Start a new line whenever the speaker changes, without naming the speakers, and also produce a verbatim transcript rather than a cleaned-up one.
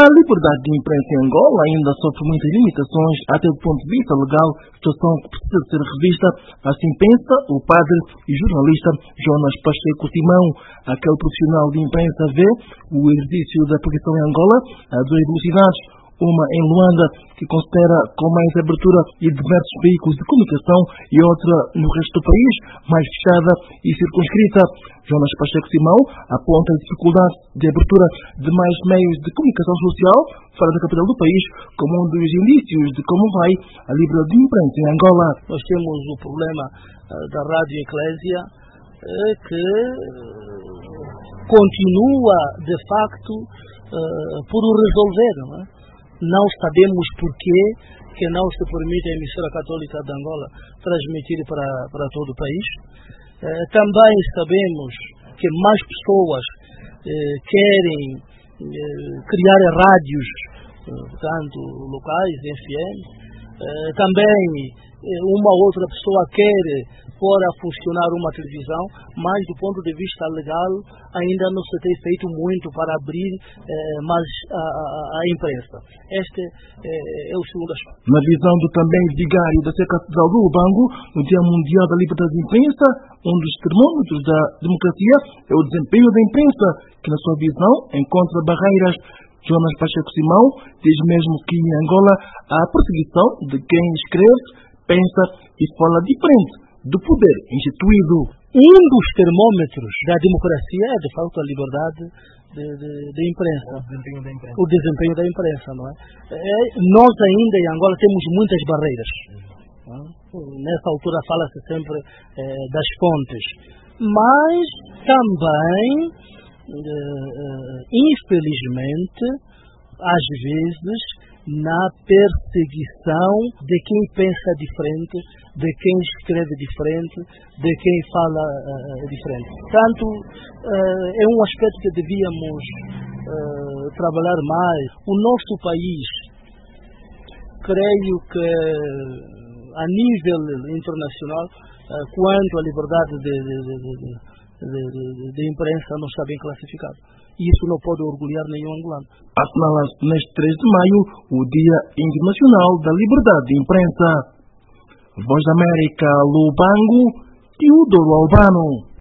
liberdade de imprensa em Angola ainda sofre muitas limitações, até do ponto de vista legal, situação que precisa ser revista. Assim pensa o padre e jornalista Jonas Pacheco Simão. Aquele profissional de imprensa vê o exercício da profissão em Angola a duas velocidades. Uma em Luanda, que considera com mais abertura e diversos veículos de comunicação, e outra no resto do país, mais fechada e circunscrita. Jonas Pacheco Simão aponta a dificuldade de abertura de mais meios de comunicação social fora da capital do país como um dos indícios de como vai a liberdade de imprensa em Angola.
Nós temos o problema uh, da Rádio Eclésia, uh, que continua, de facto, uh, por resolver, não é? Não sabemos porquê que não se permite a emissora católica de Angola transmitir para, para todo o país. Eh, também sabemos que mais pessoas eh, querem eh, criar rádios, eh, portanto, locais, F M. Eh, também eh, uma outra pessoa quer pôr a funcionar uma televisão, mas do ponto de vista legal ainda não se tem feito muito para abrir eh, mais a, a, a imprensa. Este eh, é o segundo aspecto.
Na visão do também vigário da Catedral do Lubango, no Dia Mundial da Liberdade de Imprensa, um dos termômetros da democracia é o desempenho da imprensa, que na sua visão encontra barreiras. Jonas Pacheco Simão diz mesmo que em Angola há a perseguição de quem escreve, pensa e fala diferente do poder instituído.
Um dos termômetros da democracia é, de facto, a liberdade de, de, de imprensa.
O desempenho da imprensa.
O desempenho da imprensa, não é? é nós ainda em Angola temos muitas barreiras. Uhum. Nessa altura fala-se sempre é, das fontes. Mas também, é, infelizmente, às vezes, na perseguição de quem pensa diferente, de quem escreve diferente, de quem fala uh, diferente. Portanto, uh, é um aspecto que devíamos uh, trabalhar mais. O nosso país, creio que a nível internacional, uh, quanto à liberdade de, de, de, de, de, de, de imprensa, não está bem classificado. Isso não pode orgulhar nenhum angolano.
Assinala-se neste três de maio o Dia Internacional da Liberdade de Imprensa. Voz da América, Lubango, Teodoro Albano.